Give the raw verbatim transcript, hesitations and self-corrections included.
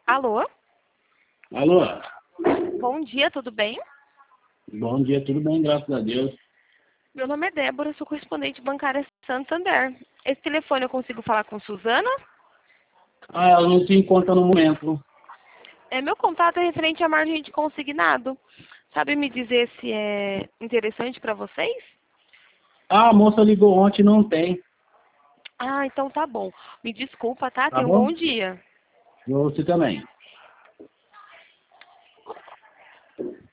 Alô? Alô? Bom dia, tudo bem? Bom dia, tudo bem, graças a Deus. Meu nome é Débora, sou correspondente bancária Santander. Esse telefone eu consigo falar com Suzana? Ah, ela não se encontra no momento. É, meu contato é referente à margem de consignado. Sabe me dizer se é interessante para vocês? Ah, a moça ligou ontem, não tem. Ah, então tá bom. Me desculpa, tá? Tá Tenha um bom? bom dia. Você também.